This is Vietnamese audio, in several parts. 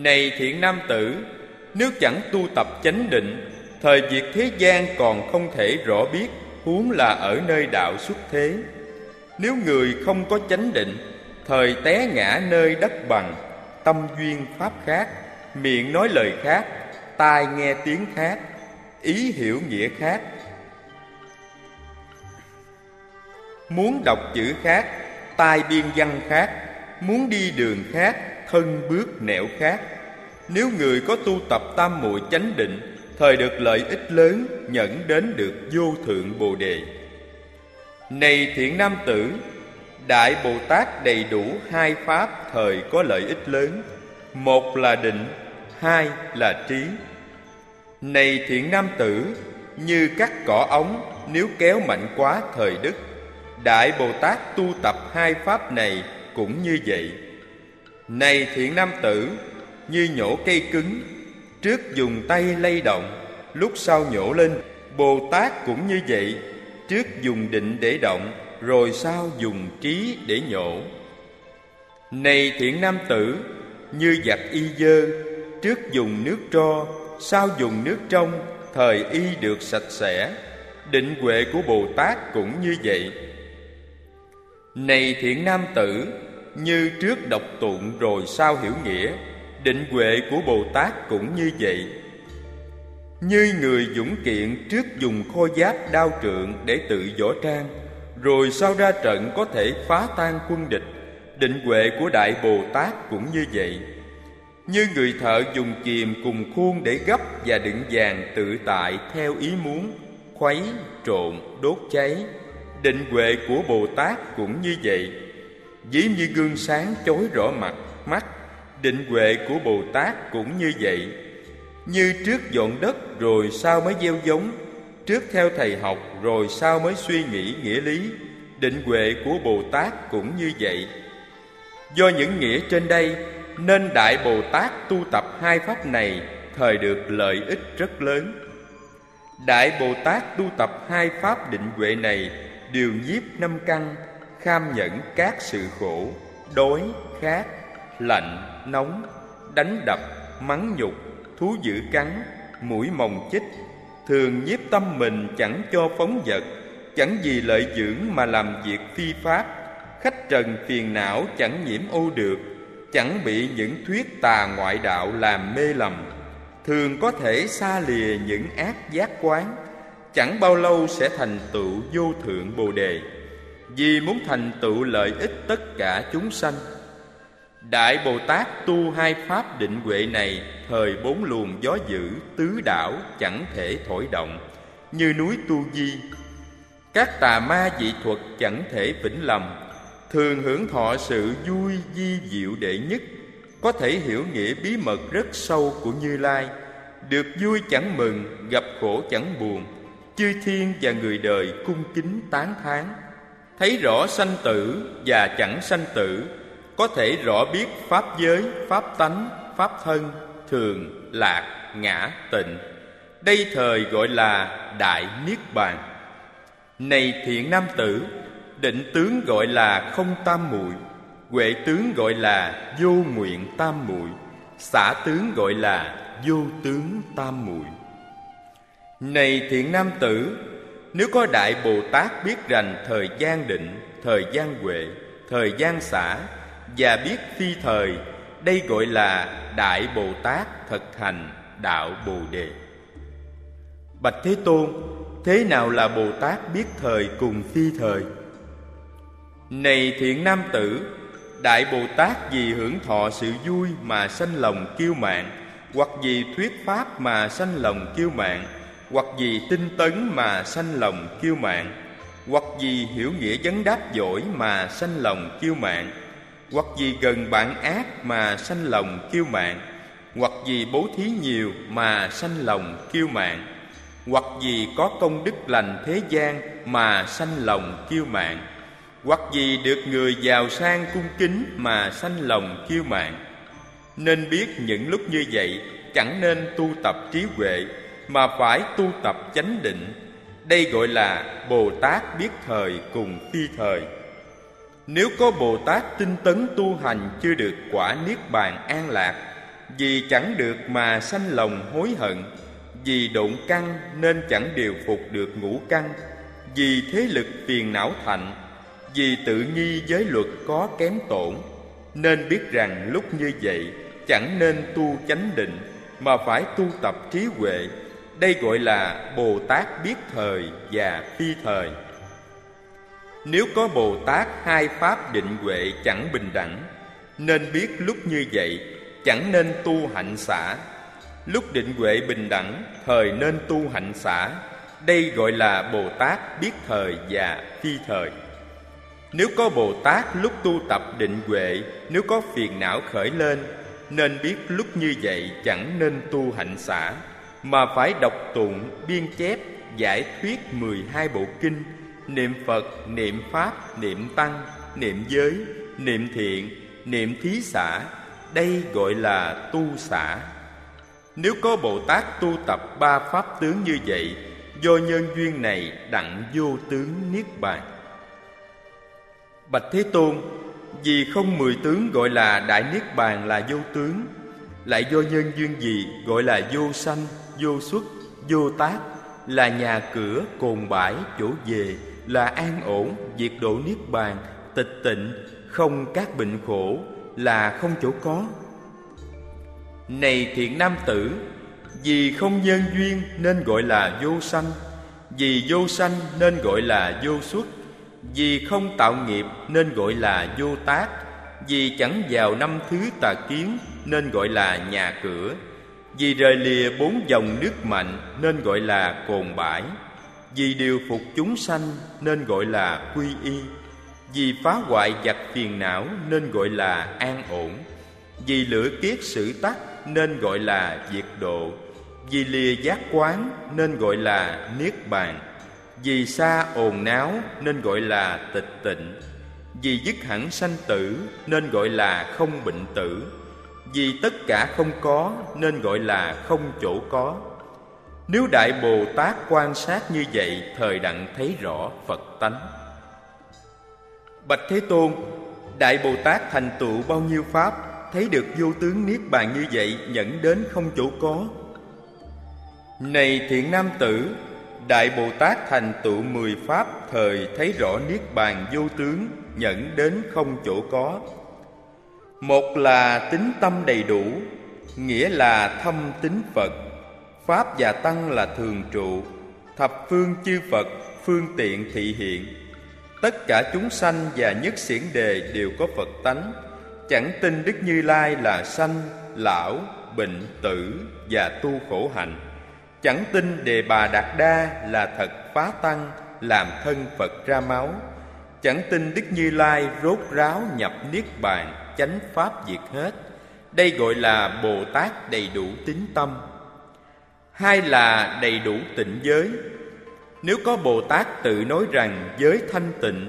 Này thiện nam tử, nếu chẳng tu tập chánh định, thời việc thế gian còn không thể rõ biết, huống là ở nơi đạo xuất thế. Nếu người không có chánh định, thời té ngã nơi đất bằng, tâm duyên pháp khác, miệng nói lời khác, tai nghe tiếng khác, ý hiểu nghĩa khác, muốn đọc chữ khác, tai biên văn khác, muốn đi đường khác, thân bước nẻo khác. Nếu người có tu tập tam muội chánh định, thời được lợi ích lớn, nhẫn đến được vô thượng Bồ Đề. Này thiện nam tử, Đại Bồ Tát đầy đủ hai pháp thời có lợi ích lớn. Một là định, hai là trí. Này thiện nam tử, như cắt cỏ ống, nếu kéo mạnh quá thời đứt. Đại Bồ Tát tu tập hai pháp này cũng như vậy. Này thiện nam tử, như nhổ cây cứng, trước dùng tay lay động, lúc sau nhổ lên. Bồ Tát cũng như vậy, trước dùng định để động, rồi sau dùng trí để nhổ. Này thiện nam tử, như giặt y dơ, trước dùng nước tro, sau dùng nước trong, thời y được sạch sẽ. Định huệ của Bồ Tát cũng như vậy. Này thiện nam tử, như trước đọc tụng rồi sau hiểu nghĩa, định huệ của Bồ Tát cũng như vậy. Như người dũng kiện trước dùng khôi giáp đao trượng để tự võ trang, rồi sau ra trận có thể phá tan quân địch, định huệ của Đại Bồ Tát cũng như vậy. Như người thợ dùng kìm cùng khuôn để gấp và đựng vàng tự tại theo ý muốn, khuấy, trộn, đốt cháy, định huệ của Bồ Tát cũng như vậy. Ví như gương sáng chói rõ mặt, mắt, định huệ của Bồ Tát cũng như vậy. Như trước dọn đất rồi sau mới gieo giống, trước theo thầy học rồi sau mới suy nghĩ nghĩa lý, định huệ của Bồ Tát cũng như vậy. Do những nghĩa trên đây nên Đại Bồ Tát tu tập hai pháp này thời được lợi ích rất lớn. Đại Bồ Tát tu tập hai pháp định huệ này đều nhiếp năm căn, kham nhẫn các sự khổ, đói, khát, lạnh, nóng, đánh đập, mắng nhục, thú dữ cắn, mũi mồng chích, thường nhiếp tâm mình chẳng cho phóng dật, chẳng vì lợi dưỡng mà làm việc phi pháp, khách trần phiền não chẳng nhiễm ô được, chẳng bị những thuyết tà ngoại đạo làm mê lầm, thường có thể xa lìa những ác giác quán, chẳng bao lâu sẽ thành tựu vô thượng Bồ Đề, vì muốn thành tựu lợi ích tất cả chúng sanh. Đại Bồ Tát tu hai pháp định huệ này thời bốn luồng gió dữ tứ đảo chẳng thể thổi động, như núi Tu Di. Các tà ma dị thuật chẳng thể vĩnh lầm, thường hưởng thọ sự vui di diệu đệ nhất, có thể hiểu nghĩa bí mật rất sâu của Như Lai, được vui chẳng mừng, gặp khổ chẳng buồn, chư thiên và người đời cung kính tán thán, thấy rõ sanh tử và chẳng sanh tử, có thể rõ biết pháp giới, pháp tánh, pháp thân, thường, lạc, ngã, tịnh. Đây thời gọi là Đại Niết Bàn. Này thiện nam tử, định tướng gọi là không tam muội, huệ tướng gọi là vô nguyện tam muội, xả tướng gọi là vô tướng tam muội. Này thiện nam tử, nếu có Đại Bồ Tát biết rành thời gian định, thời gian huệ, thời gian xả và biết phi thời, đây gọi là Đại Bồ Tát thực hành đạo Bồ Đề. Bạch Thế Tôn, thế nào là Bồ Tát biết thời cùng phi thời? Này thiện nam tử, Đại Bồ Tát vì hưởng thọ sự vui mà sanh lòng kiêu mạn, hoặc vì thuyết pháp mà sanh lòng kiêu mạn, hoặc vì tinh tấn mà sanh lòng kiêu mạn, hoặc vì hiểu nghĩa vấn đáp giỏi mà sanh lòng kiêu mạn, hoặc vì gần bạn ác mà sanh lòng kiêu mạn, hoặc vì bố thí nhiều mà sanh lòng kiêu mạn, hoặc vì có công đức lành thế gian mà sanh lòng kiêu mạn, hoặc vì được người giàu sang cung kính mà sanh lòng kiêu mạn. Nên biết những lúc như vậy chẳng nên tu tập trí huệ, mà phải tu tập chánh định. Đây gọi là Bồ Tát biết thời cùng phi thời. Nếu có Bồ Tát tinh tấn tu hành chưa được quả Niết Bàn an lạc, vì chẳng được mà sanh lòng hối hận, vì độn căn nên chẳng điều phục được ngũ căn, vì thế lực phiền não thạnh, vì tự nghi giới luật có kém tổn. Nên biết rằng lúc như vậy chẳng nên tu chánh định, mà phải tu tập trí huệ. Đây gọi là Bồ Tát biết thời và phi thời. Nếu có Bồ Tát hai pháp định huệ chẳng bình đẳng, nên biết lúc như vậy chẳng nên tu hạnh xả. Lúc định huệ bình đẳng, thời nên tu hạnh xả. Đây gọi là Bồ Tát biết thời và phi thời. Nếu có Bồ Tát lúc tu tập định huệ, nếu có phiền não khởi lên, nên biết lúc như vậy chẳng nên tu hạnh xả, mà phải đọc tụng, biên chép, giải thuyết 12 bộ kinh, niệm Phật, niệm Pháp, niệm Tăng, niệm giới, niệm thiện, niệm thí xả. Đây gọi là tu xả. Nếu có Bồ Tát tu tập ba pháp tướng như vậy, do nhân duyên này đặng vô tướng niết bàn. Bạch Thế Tôn, vì không 10 tướng gọi là đại niết bàn là vô tướng, lại do nhân duyên gì gọi là vô sanh, vô xuất, vô tác, là nhà cửa, cồn bãi, chỗ về, là an ổn, diệt độ niết bàn, tịch tịnh, không các bệnh khổ, là không chỗ có. Này thiện nam tử, vì không nhân duyên nên gọi là vô sanh, vì vô sanh nên gọi là vô xuất, vì không tạo nghiệp nên gọi là vô tác, vì chẳng vào năm thứ tà kiến nên gọi là nhà cửa, vì rời lìa 4 dòng nước mạnh nên gọi là cồn bãi, vì điều phục chúng sanh nên gọi là quy y, vì phá hoại vật phiền não nên gọi là an ổn, vì lửa kiết sử tắc nên gọi là diệt độ, vì lìa giác quán nên gọi là niết bàn, vì xa ồn náo nên gọi là tịch tịnh, vì dứt hẳn sanh tử nên gọi là không bệnh tử, vì tất cả không có nên gọi là không chỗ có. Nếu Đại Bồ Tát quan sát như vậy, thời đặng thấy rõ Phật tánh. Bạch Thế Tôn, Đại Bồ Tát thành tựu bao nhiêu pháp, thấy được vô tướng niết bàn như vậy, dẫn đến không chỗ có. Này thiện nam tử, Đại Bồ Tát thành tựu 10 pháp, thời thấy rõ niết bàn vô tướng, dẫn đến không chỗ có. Một là tín tâm đầy đủ, nghĩa là thâm tín Phật. Pháp và Tăng là thường trụ, thập phương chư Phật phương tiện thị hiện. Tất cả chúng sanh và nhất xiển đề đều có Phật tánh. Chẳng tin Đức Như Lai là sanh, lão, bệnh, tử và tu khổ hạnh. Chẳng tin Đề Bà Đạt Đa là thật phá tăng, làm thân Phật ra máu. Chẳng tin Đức Như Lai rốt ráo nhập niết bàn, chánh pháp diệt hết. Đây gọi là Bồ Tát đầy đủ tín tâm. Hai là đầy đủ tịnh giới. Nếu có Bồ Tát tự nói rằng giới thanh tịnh,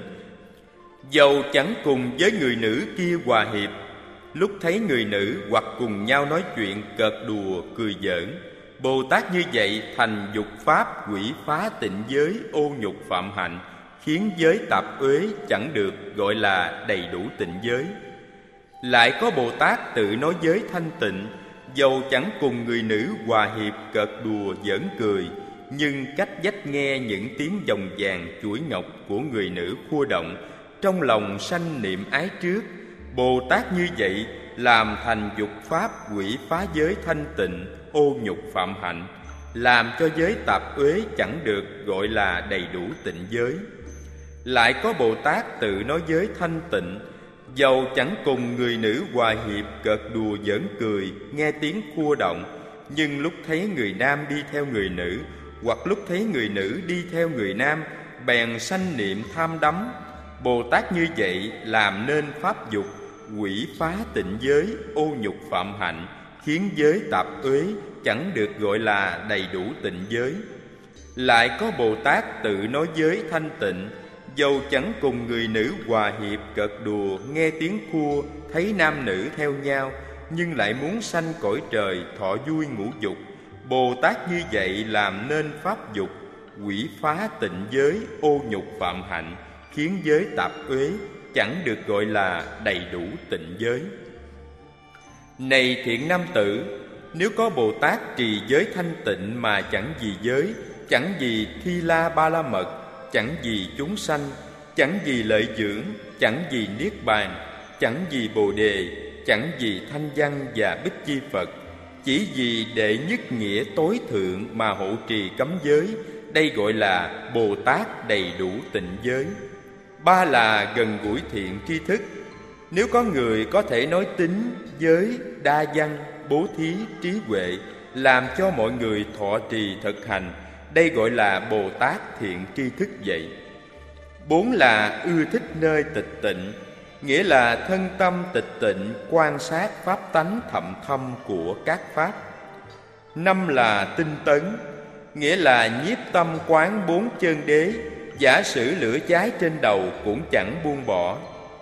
dầu chẳng cùng với người nữ kia hòa hiệp, lúc thấy người nữ hoặc cùng nhau nói chuyện cợt đùa cười giỡn, Bồ Tát như vậy thành dục pháp quỷ phá tịnh giới, ô nhục phạm hạnh, khiến giới tạp uế chẳng được, gọi là đầy đủ tịnh giới. Lại có Bồ Tát tự nói giới thanh tịnh, dầu chẳng cùng người nữ hòa hiệp cợt đùa giỡn cười, nhưng cách vách nghe những tiếng vòng vàng chuỗi ngọc của người nữ khua động, trong lòng sanh niệm ái trước. Bồ Tát như vậy làm thành dục pháp quỷ phá giới thanh tịnh, ô nhục phạm hạnh, làm cho giới tạp uế chẳng được, gọi là đầy đủ tịnh giới. Lại có Bồ Tát tự nói giới thanh tịnh, dầu chẳng cùng người nữ hòa hiệp cợt đùa giỡn cười, nghe tiếng khua động, nhưng lúc thấy người nam đi theo người nữ, hoặc lúc thấy người nữ đi theo người nam, bèn sanh niệm tham đắm. Bồ Tát như vậy làm nên pháp dục quỷ phá tịnh giới, ô nhục phạm hạnh, khiến giới tạp uế chẳng được, gọi là đầy đủ tịnh giới. Lại có Bồ Tát tự nói giới thanh tịnh, dầu chẳng cùng người nữ hòa hiệp cợt đùa, nghe tiếng khua, thấy nam nữ theo nhau, nhưng lại muốn sanh cõi trời, thọ vui ngũ dục. Bồ Tát như vậy làm nên pháp dục quỷ phá tịnh giới, ô nhục phạm hạnh, khiến giới tạp uế chẳng được, gọi là đầy đủ tịnh giới. Này thiện nam tử, nếu có Bồ Tát trì giới thanh tịnh mà chẳng vì giới, chẳng vì thi la ba la mật, chẳng vì chúng sanh, chẳng vì lợi dưỡng, chẳng vì niết bàn, chẳng vì bồ đề, chẳng vì thanh văn và bích chi Phật, chỉ vì đệ nhất nghĩa tối thượng mà hộ trì cấm giới, đây gọi là Bồ Tát đầy đủ tịnh giới. Ba là gần gũi thiện tri thức. Nếu có người có thể nói tính, giới, đa văn, bố thí, trí huệ, làm cho mọi người thọ trì thực hành, đây gọi là Bồ Tát thiện tri thức vậy. Bốn là ưa thích nơi tịch tịnh, nghĩa là thân tâm tịch tịnh, quan sát pháp tánh thậm thâm của các pháp. Năm là tinh tấn, nghĩa là nhiếp tâm quán bốn chân đế, giả sử lửa cháy trên đầu cũng chẳng buông bỏ.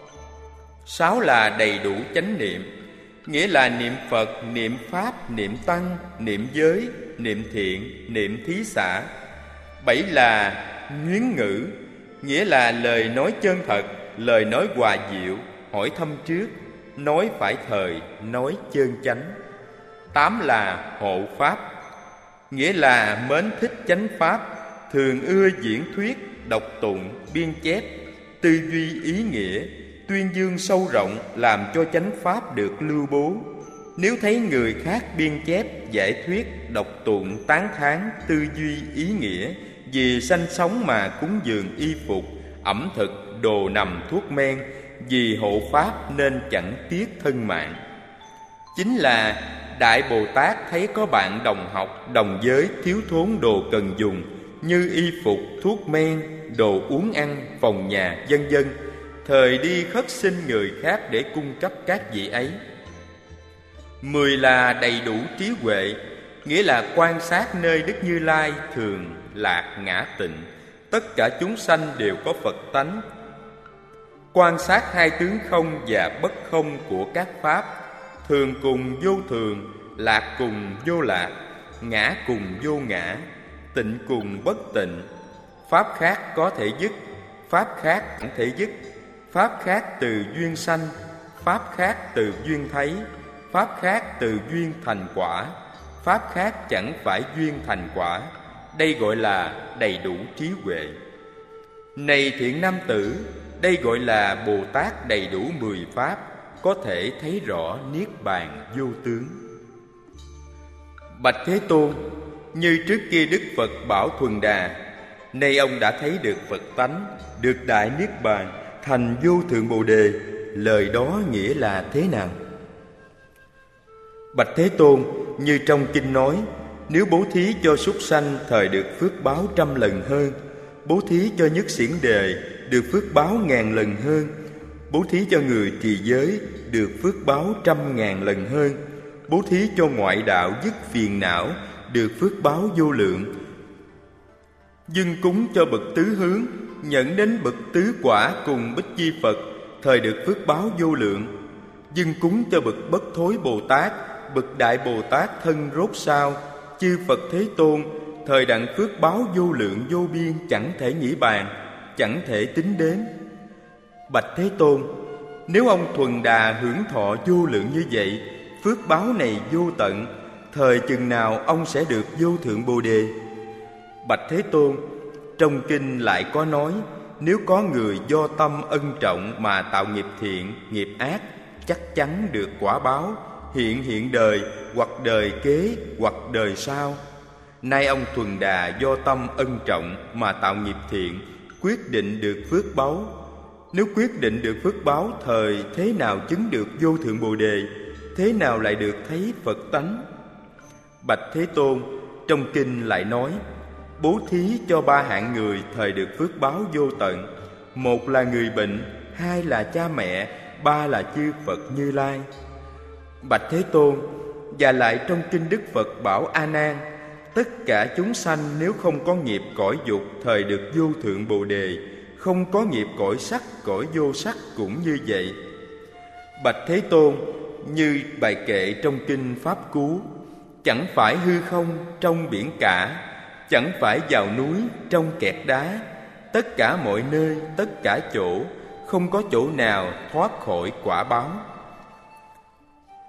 Sáu là đầy đủ chánh niệm, nghĩa là niệm Phật, niệm Pháp, niệm Tăng, niệm giới, niệm thiện, niệm thí xã. Bảy là nhuyến ngữ, nghĩa là lời nói chân thật, lời nói hòa diệu, hỏi thăm trước, nói phải thời, nói chân chánh. Tám là hộ pháp, nghĩa là mến thích chánh pháp, thường ưa diễn thuyết, đọc tụng, biên chép, tư duy ý nghĩa, tuyên dương sâu rộng, làm cho chánh pháp được lưu bố. Nếu thấy người khác biên chép, giải thuyết, đọc tụng, tán thán, tư duy ý nghĩa, vì sanh sống mà cúng dường y phục, ẩm thực, đồ nằm, thuốc men, vì hộ pháp nên chẳng tiếc thân mạng. Chính là Đại Bồ Tát thấy có bạn đồng học, đồng giới thiếu thốn đồ cần dùng như y phục, thuốc men, đồ uống ăn, phòng nhà, vân vân, thời đi khất xin người khác để cung cấp các vị ấy. 10 là đầy đủ trí huệ, nghĩa là quan sát nơi Đức Như Lai thường, lạc, ngã, tịnh, tất cả chúng sanh đều có Phật tánh. Quan sát hai tướng không và bất không của các pháp, thường cùng vô thường, lạc cùng vô lạc, ngã cùng vô ngã, tịnh cùng bất tịnh. Pháp khác có thể dứt, pháp khác chẳng thể dứt. Pháp khác từ duyên sanh, pháp khác từ duyên thấy, pháp khác từ duyên thành quả, pháp khác chẳng phải duyên thành quả. Đây gọi là đầy đủ trí huệ. Này thiện nam tử, đây gọi là Bồ Tát đầy đủ 10 pháp, có thể thấy rõ niết bàn vô tướng. Bạch Thế Tôn, như trước kia Đức Phật bảo Thuần Đà, nay ông đã thấy được Phật tánh, được đại niết bàn, thành vô thượng Bồ Đề. Lời đó nghĩa là thế nào? Bạch Thế Tôn, như trong kinh nói, nếu bố thí cho súc sanh thời được phước báo 100 lần hơn, bố thí cho nhất xiển đề được phước báo 1000 lần hơn, bố thí cho người trì giới được phước báo 100.000 lần hơn, bố thí cho ngoại đạo dứt phiền não được phước báo vô lượng, dâng cúng cho bậc tứ hướng, nhận đến bậc tứ quả cùng Bích Chi Phật thời được phước báo vô lượng, dâng cúng cho bậc bất thối Bồ Tát, bậc đại Bồ Tát thân rốt sao, chư Phật Thế Tôn thời đặng phước báo vô lượng vô biên, chẳng thể nghĩ bàn, chẳng thể tính đến. Bạch Thế Tôn, nếu ông Thuần Đà hưởng thọ vô lượng như vậy, phước báo này vô tận, thời chừng nào ông sẽ được vô thượng Bồ Đề? Bạch Thế Tôn, trong kinh lại có nói, nếu có người do tâm ân trọng mà tạo nghiệp thiện, nghiệp ác, chắc chắn được quả báo, hiện đời, hoặc đời kế, hoặc đời sau. Nay ông Thuần Đà do tâm ân trọng mà tạo nghiệp thiện, quyết định được phước báo. Nếu quyết định được phước báo, thời thế nào chứng được vô thượng Bồ Đề? Thế nào lại được thấy Phật tánh? Bạch Thế Tôn, trong kinh lại nói, bố thí cho 3 hạng người thời được phước báo vô tận. 1 là người bệnh, 2 là cha mẹ, 3 là chư Phật Như Lai. Bạch Thế Tôn, và lại trong kinh Đức Phật bảo A Nan, tất cả chúng sanh nếu không có nghiệp cõi dục thời được vô thượng Bồ Đề, không có nghiệp cõi sắc, cõi vô sắc cũng như vậy. Bạch Thế Tôn, như bài kệ trong kinh Pháp Cú, chẳng phải hư không trong biển cả, chẳng phải vào núi trong kẹt đá, tất cả mọi nơi, tất cả chỗ, không có chỗ nào thoát khỏi quả báo.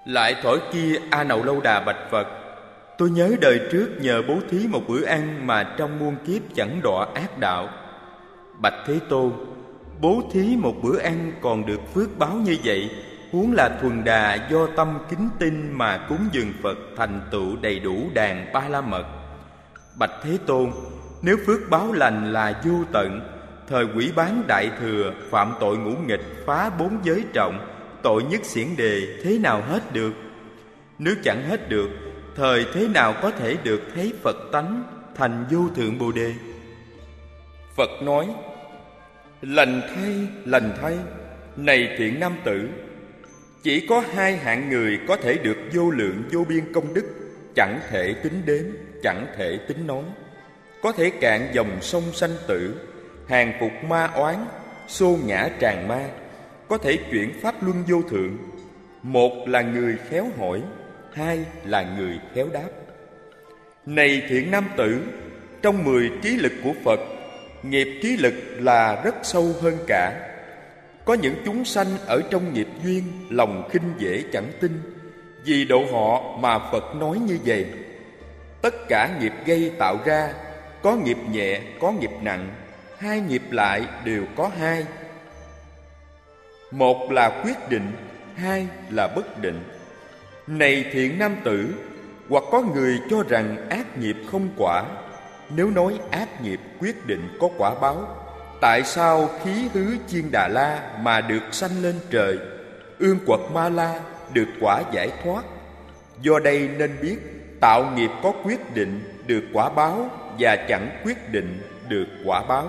Lại thổi kia A Nậu Lâu Đà bạch Phật: tôi nhớ đời trước nhờ bố thí một bữa ăn mà trong muôn kiếp chẳng đọa ác đạo. Bạch Thế Tôn, bố thí một bữa ăn còn được phước báo như vậy, huống là thuần đà do tâm kính tin mà cúng dường Phật thành tựu đầy đủ đàn ba la mật. Bạch Thế Tôn, nếu phước báo lành là vô tận, thời quỷ bán đại thừa phạm tội ngũ nghịch, phá 4 giới trọng, tội nhất xiển đề, thế nào hết được? Nếu chẳng hết được, thời thế nào có thể được thấy Phật tánh thành vô thượng Bồ Đề? Phật nói: lành thay, này thiện nam tử, chỉ có 2 hạng người có thể được vô lượng vô biên công đức, chẳng thể tính đếm, chẳng thể tính nói, có thể cạn dòng sông sanh tử, hàng phục ma oán, xô ngã tràn ma, có thể chuyển pháp luân vô thượng. Một là người khéo hỏi, 2 là người khéo đáp. Này thiện nam tử, trong 10 trí lực của Phật, nghiệp trí lực là rất sâu hơn cả. Có những chúng sanh ở trong nghiệp duyên, lòng khinh dễ chẳng tin, vì độ họ mà Phật nói như vậy: tất cả nghiệp gây tạo ra, có nghiệp nhẹ, có nghiệp nặng, 2 nghiệp lại đều có 2. Một là quyết định, 2 là bất định. Này thiện nam tử, hoặc có người cho rằng ác nghiệp không quả. Nếu nói ác nghiệp quyết định có quả báo, tại sao khí hứ Chiên Đà La mà được sanh lên trời, ương quật Ma La được quả giải thoát? Do đây nên biết, tạo nghiệp có quyết định được quả báo, và chẳng quyết định được quả báo.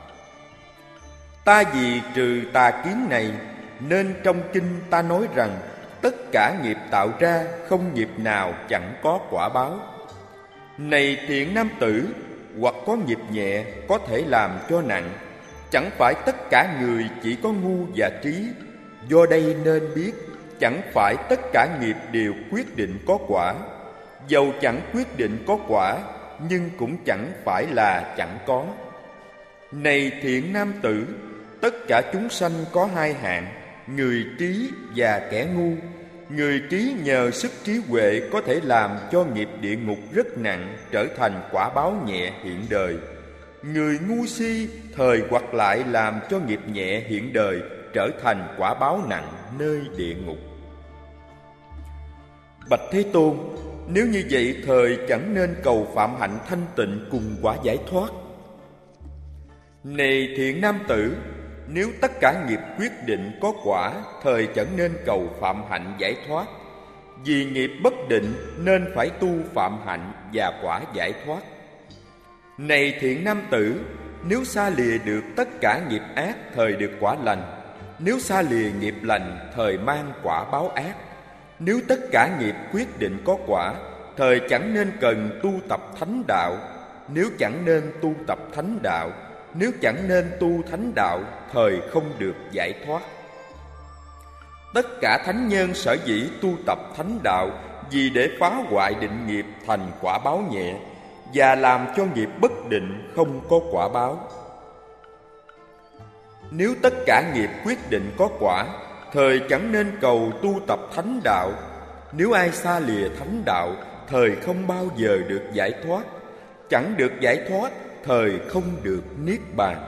Ta vì trừ tà kiến này, nên trong kinh ta nói rằng tất cả nghiệp tạo ra, không nghiệp nào chẳng có quả báo. Này thiện nam tử, hoặc có nghiệp nhẹ có thể làm cho nặng, chẳng phải tất cả người chỉ có ngu và trí. Do đây nên biết, chẳng phải tất cả nghiệp đều quyết định có quả. Dầu chẳng quyết định có quả, nhưng cũng chẳng phải là chẳng có. Này thiện nam tử, tất cả chúng sanh có 2 hạng, người trí và kẻ ngu. Người trí nhờ sức trí huệ có thể làm cho nghiệp địa ngục rất nặng trở thành quả báo nhẹ hiện đời. Người ngu si thời hoặc lại làm cho nghiệp nhẹ hiện đời trở thành quả báo nặng nơi địa ngục. Bạch Thế Tôn, nếu như vậy thời chẳng nên cầu phạm hạnh thanh tịnh cùng quả giải thoát. Này thiện nam tử, nếu tất cả nghiệp quyết định có quả, thời chẳng nên cầu phạm hạnh giải thoát. Vì nghiệp bất định nên phải tu phạm hạnh và quả giải thoát. Này thiện nam tử, nếu xa lìa được tất cả nghiệp ác, thời được quả lành. Nếu xa lìa nghiệp lành, thời mang quả báo ác. Nếu tất cả nghiệp quyết định có quả, thời chẳng nên cần tu tập thánh đạo. Nếu chẳng nên tu tập thánh đạo, nếu chẳng nên tu thánh đạo, thời không được giải thoát. Tất cả thánh nhân sở dĩ tu tập thánh đạo vì để phá hoại định nghiệp thành quả báo nhẹ, và làm cho nghiệp bất định không có quả báo. Nếu tất cả nghiệp quyết định có quả, thời chẳng nên cầu tu tập thánh đạo. Nếu ai xa lìa thánh đạo, thời không bao giờ được giải thoát. Chẳng được giải thoát, thời không được niết bàn.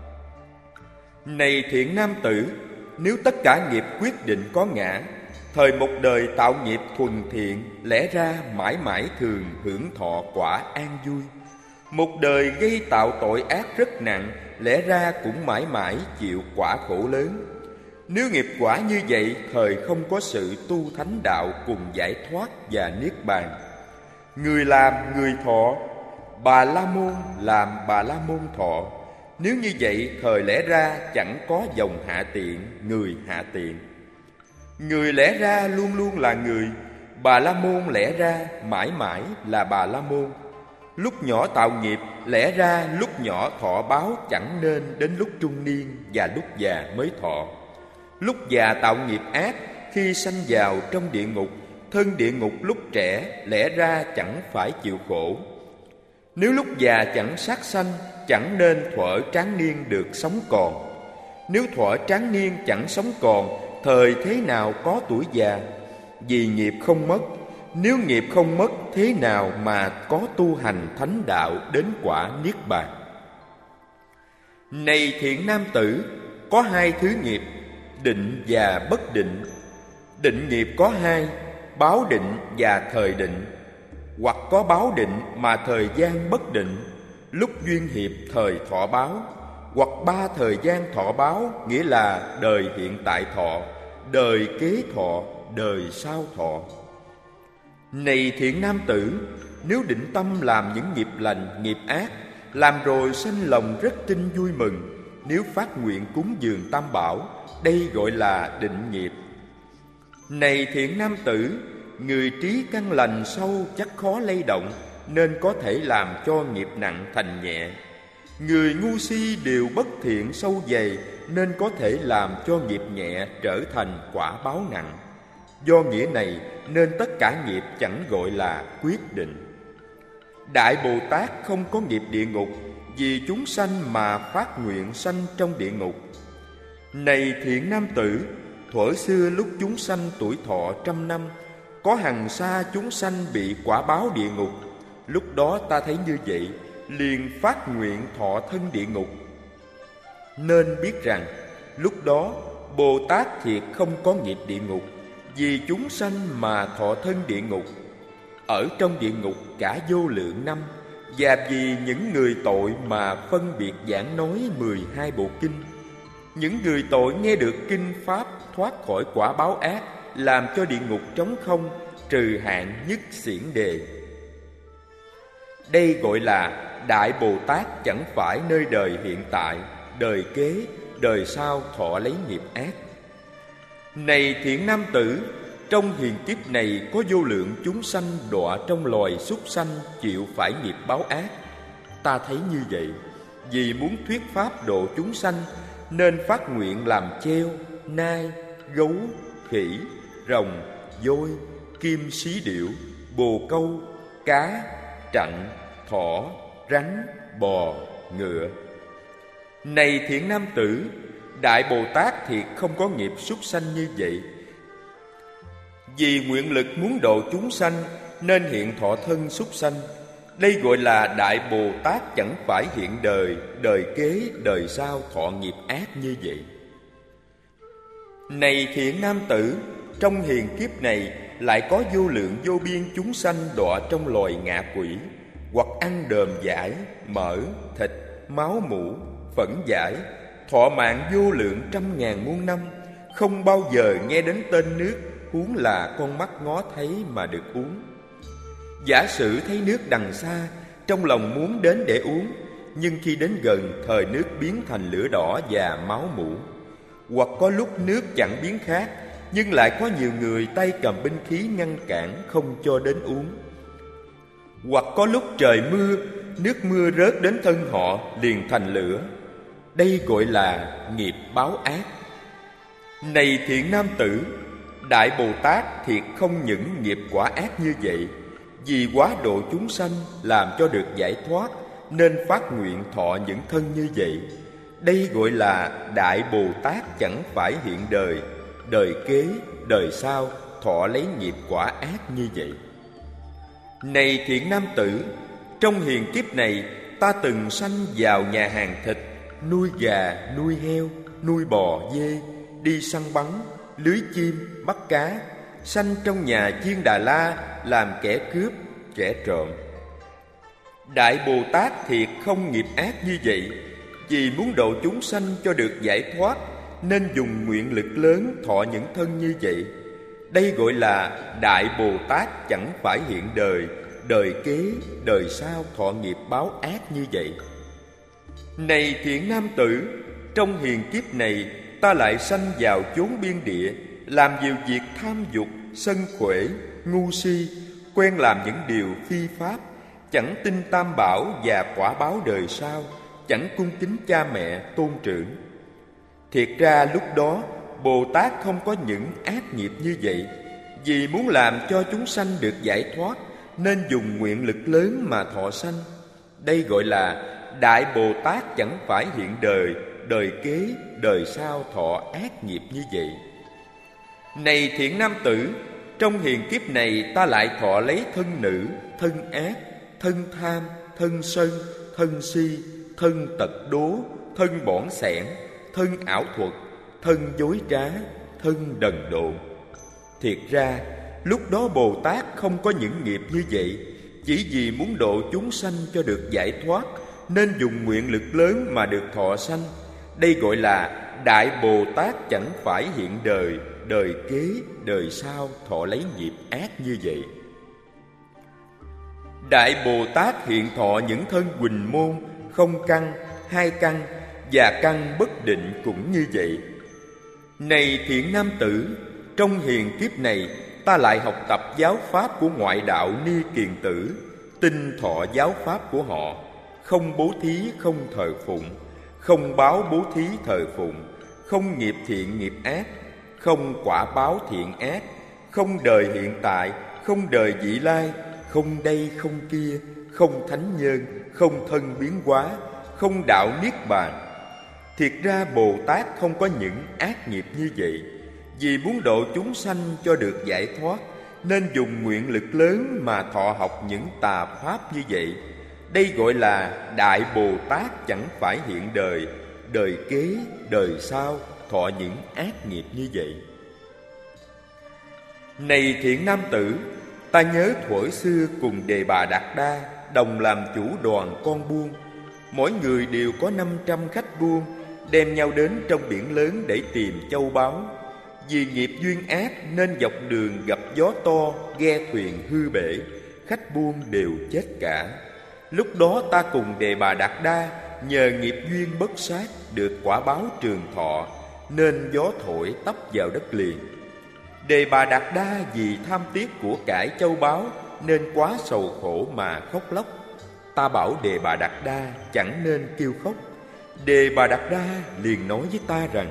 Này thiện nam tử, nếu tất cả nghiệp quyết định có ngã, thời một đời tạo nghiệp thuần thiện, lẽ ra mãi mãi thường hưởng thọ quả an vui. Một đời gây tạo tội ác rất nặng, lẽ ra cũng mãi mãi chịu quả khổ lớn. Nếu nghiệp quả như vậy, thời không có sự tu thánh đạo cùng giải thoát và niết bàn. Người làm người thọ, Bà La Môn làm Bà La Môn thọ. Nếu như vậy, thời lẽ ra chẳng có dòng hạ tiện, người hạ tiện. Người lẽ ra luôn luôn là người, Bà La Môn lẽ ra mãi mãi là Bà La Môn. Lúc nhỏ tạo nghiệp, lẽ ra lúc nhỏ thọ báo chẳng nên đến lúc trung niên và lúc già mới thọ. Lúc già tạo nghiệp ác, khi sanh vào trong địa ngục, thân địa ngục lúc trẻ lẽ ra chẳng phải chịu khổ. Nếu lúc già chẳng sát sanh, chẳng nên thuở tráng niên được sống còn. Nếu thuở tráng niên chẳng sống còn, thời thế nào có tuổi già? vì nghiệp không mất. Nếu nghiệp không mất, thế nào mà có tu hành thánh đạo đến quả niết bàn? Này thiện nam tử, có hai thứ nghiệp, định và bất định. Định nghiệp có hai: báo định và thời định. Hoặc có báo định mà thời gian bất định, lúc duyên hiệp thời thọ báo. Hoặc ba thời gian thọ báo, nghĩa là đời hiện tại thọ, đời kế thọ, đời sau thọ. Này thiện nam tử, nếu định tâm làm những nghiệp lành, nghiệp ác, làm rồi sanh lòng rất tin vui mừng. Nếu phát nguyện cúng dường Tam Bảo, đây gọi là định nghiệp. Này thiện nam tử, người trí căn lành sâu chắc khó lay động, nên có thể làm cho nghiệp nặng thành nhẹ. Người ngu si đều bất thiện sâu dày, nên có thể làm cho nghiệp nhẹ trở thành quả báo nặng. Do nghĩa này nên tất cả nghiệp chẳng gọi là quyết định. Đại Bồ Tát không có nghiệp địa ngục, vì chúng sanh mà phát nguyện sanh trong địa ngục. Này thiện nam tử, thuở xưa lúc chúng sanh tuổi thọ 100 năm, có hằng sa chúng sanh bị quả báo địa ngục. Lúc đó ta thấy như vậy, liền phát nguyện thọ thân địa ngục. Nên biết rằng lúc đó Bồ Tát thiệt không có nghiệp địa ngục, vì chúng sanh mà thọ thân địa ngục, ở trong địa ngục cả vô lượng năm. Và vì những người tội mà phân biệt giảng nói 12 bộ kinh. Những người tội nghe được kinh pháp thoát khỏi quả báo ác, làm cho địa ngục trống không, trừ hạn nhất xiển đề. Đây gọi là Đại Bồ Tát chẳng phải nơi đời hiện tại, đời kế, đời sau thọ lấy nghiệp ác. Này thiện nam tử, trong hiền kiếp này có vô lượng chúng sanh đọa trong loài súc sanh chịu phải nghiệp báo ác. Ta thấy như vậy, vì muốn thuyết pháp độ chúng sanh, nên phát nguyện làm treo, nai, gấu, khỉ, rồng, voi, kim xí điểu, bồ câu, cá, trặn, thỏ, rắn, bò, ngựa. Này thiện nam tử, Đại Bồ Tát thiệt không có nghiệp súc sanh như vậy. Vì nguyện lực muốn độ chúng sanh, nên hiện thọ thân súc sanh. Đây gọi là Đại Bồ Tát chẳng phải hiện đời, đời kế, đời sau thọ nghiệp ác như vậy. Này thiện nam tử, trong hiền kiếp này lại có vô lượng vô biên chúng sanh đọa trong loài ngạ quỷ, hoặc ăn đờm dãi, mỡ, thịt, máu mủ, phẫn dãi, thọ mạng vô lượng 100.000 muôn năm, không bao giờ nghe đến tên nước, huống là con mắt ngó thấy mà được uống. Giả sử thấy nước đằng xa, trong lòng muốn đến để uống, nhưng khi đến gần, thời nước biến thành lửa đỏ và máu mủ. Hoặc có lúc nước chẳng biến khác, nhưng lại có nhiều người tay cầm binh khí ngăn cản không cho đến uống. Hoặc có lúc trời mưa, nước mưa rớt đến thân họ liền thành lửa. Đây gọi là nghiệp báo ác. Này thiện nam tử, Đại Bồ Tát thiệt không những nghiệp quả ác như vậy, vì quá độ chúng sanh làm cho được giải thoát, nên phát nguyện thọ những thân như vậy. Đây gọi là Đại Bồ Tát chẳng phải hiện đời, đời kế, đời sau thọ lấy nghiệp quả ác như vậy. Này thiện nam tử, trong hiền kiếp này ta từng sanh vào nhà hàng thịt, nuôi gà, nuôi heo, nuôi bò, dê, đi săn bắn, lưới chim, bắt cá, sanh trong nhà Chiên Đà La làm kẻ cướp, kẻ trộm. Đại Bồ Tát thiệt không nghiệp ác như vậy, vì muốn độ chúng sanh cho được giải thoát, nên dùng nguyện lực lớn thọ những thân như vậy. Đây gọi là Đại Bồ Tát chẳng phải hiện đời, đời kế, đời sau thọ nghiệp báo ác như vậy. Này thiện nam tử, trong hiền kiếp này ta lại sanh vào chốn biên địa, làm nhiều việc tham dục, sân khỏe, ngu si, quen làm những điều phi pháp, chẳng tin Tam Bảo và quả báo đời sau, chẳng cung kính cha mẹ, tôn trưởng. Thiệt ra lúc đó Bồ Tát không có những ác nghiệp như vậy, vì muốn làm cho chúng sanh được giải thoát, nên dùng nguyện lực lớn mà thọ sanh. Đây gọi là Đại Bồ Tát chẳng phải hiện đời, đời kế, đời sau thọ ác nghiệp như vậy. Này thiện nam tử, trong hiền kiếp này ta lại thọ lấy thân nữ, thân ác, thân tham, thân sân, thân si, thân tật đố, thân bỏn xẻn, thân ảo thuật, thân dối trá, thân đần độn. Thiệt ra lúc đó Bồ Tát không có những nghiệp như vậy, chỉ vì muốn độ chúng sanh cho được giải thoát nên dùng nguyện lực lớn mà được thọ sanh. Đây gọi là Đại Bồ Tát chẳng phải hiện đời, đời kế, đời sau thọ lấy nghiệp ác như vậy. Đại Bồ Tát hiện thọ những thân huỳnh môn, không căn, hai căn và căn bất định cũng như vậy. Này thiện nam tử, trong hiền kiếp này ta lại học tập giáo pháp của ngoại đạo Ni Kiền tử, tinh thọ giáo pháp của họ, không bố thí không thờ phụng, không báo bố thí thờ phụng, không nghiệp thiện nghiệp ác, không quả báo thiện ác, không đời hiện tại, không đời vị lai, không đây không kia, không thánh nhân, không thân biến hóa, không đạo niết bàn. Thiệt ra Bồ Tát không có những ác nghiệp như vậy. Vì muốn độ chúng sanh cho được giải thoát nên dùng nguyện lực lớn mà thọ học những tà pháp như vậy. Đây gọi là Đại Bồ Tát chẳng phải hiện đời, đời kế, đời sau thọ những ác nghiệp như vậy. Này thiện nam tử, ta nhớ thuở xưa cùng Đề Bà Đạt Đa đồng làm chủ đoàn con buôn. Mỗi người đều có 500 khách buôn, đem nhau đến trong biển lớn để tìm châu báu. Vì nghiệp duyên ác nên dọc đường gặp gió to, ghe thuyền hư bể, khách buôn đều chết cả. Lúc đó ta cùng Đề Bà Đạt Đa nhờ nghiệp duyên bất sát được quả báo trường thọ, nên gió thổi tấp vào đất liền. Đề Bà Đạt Đa vì tham tiếc của cải châu báu nên quá sầu khổ mà khóc lóc. Ta bảo Đề Bà Đạt Đa chẳng nên kêu khóc. Đề Bà Đạt Đa liền nói với ta rằng: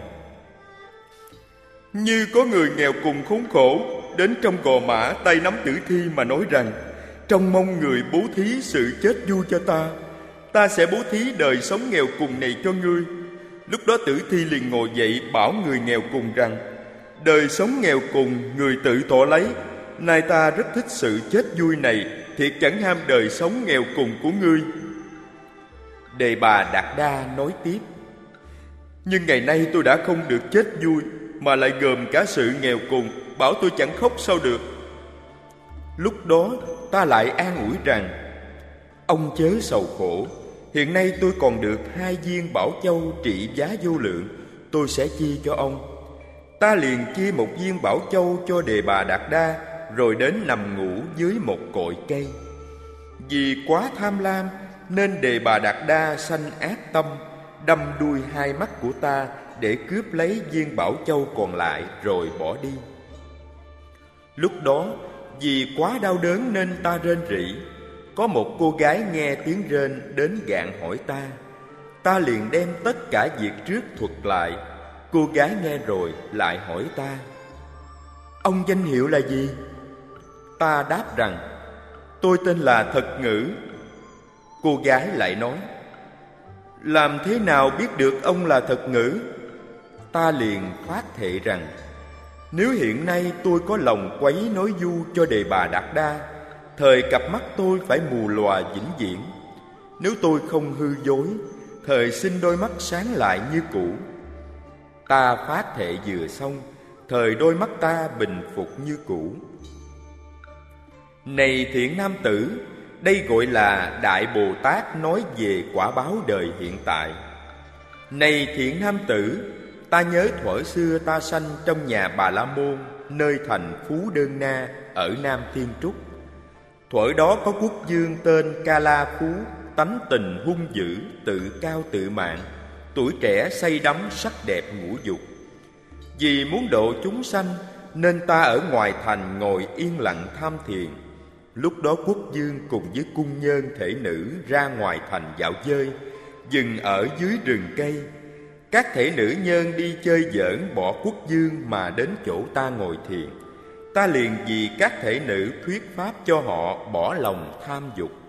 như có người nghèo cùng khốn khổ đến trong gò mã tay nắm tử thi mà nói rằng: trông mong người bố thí sự chết vui cho ta, ta sẽ bố thí đời sống nghèo cùng này cho ngươi. Lúc đó tử thi liền ngồi dậy bảo người nghèo cùng rằng: đời sống nghèo cùng người tự thọ lấy, nay ta rất thích sự chết vui này, thiệt chẳng ham đời sống nghèo cùng của ngươi. Đề Bà Đạt Đa nói tiếp: nhưng ngày nay tôi đã không được chết vui, mà lại gồm cả sự nghèo cùng, bảo tôi chẳng khóc sao được. Lúc đó ta lại an ủi rằng: ông chớ sầu khổ, hiện nay tôi còn được 2 viên bảo châu trị giá vô lượng, tôi sẽ chia cho ông. Ta liền chia 1 viên bảo châu cho Đề Bà Đạt Đa, rồi đến nằm ngủ dưới một cội cây. Vì quá tham lam nên Đề Bà Đạt Đa sanh ác tâm, đâm đuôi 2 mắt của ta để cướp lấy viên bảo châu còn lại rồi bỏ đi. Lúc đó vì quá đau đớn nên ta rên rỉ. Có một cô gái nghe tiếng rên đến gạn hỏi ta. Ta liền đem tất cả việc trước thuật lại. Cô gái nghe rồi lại hỏi ta: ông danh hiệu là gì? Ta đáp rằng: tôi tên là Thật Ngữ. Cô gái lại nói: làm thế nào biết được ông là Thật Ngữ? Ta liền phát thệ rằng: nếu hiện nay tôi có lòng quấy nói du cho Đề Bà Đạt Đa, thời cặp mắt tôi phải mù lòa vĩnh viễn. Nếu tôi không hư dối, thời xin đôi mắt sáng lại như cũ. Ta phát thệ vừa xong, thời đôi mắt ta bình phục như cũ. Này thiện nam tử, đây gọi là Đại Bồ Tát nói về quả báo đời hiện tại. Này thiện nam tử, ta nhớ thuở xưa ta sanh trong nhà Bà La Môn, nơi thành Phú Đơn Na ở Nam Thiên Trúc. Thuở đó có quốc vương tên Ca La Phú, tánh tình hung dữ, tự cao tự mạn, tuổi trẻ say đắm sắc đẹp ngũ dục. Vì muốn độ chúng sanh nên ta ở ngoài thành ngồi yên lặng tham thiền. Lúc đó quốc vương cùng với cung nhân thể nữ ra ngoài thành dạo chơi, dừng ở dưới rừng cây. Các thể nữ nhân đi chơi giỡn bỏ quốc vương mà đến chỗ ta ngồi thiền. Ta liền vì các thể nữ thuyết pháp cho họ bỏ lòng tham dục.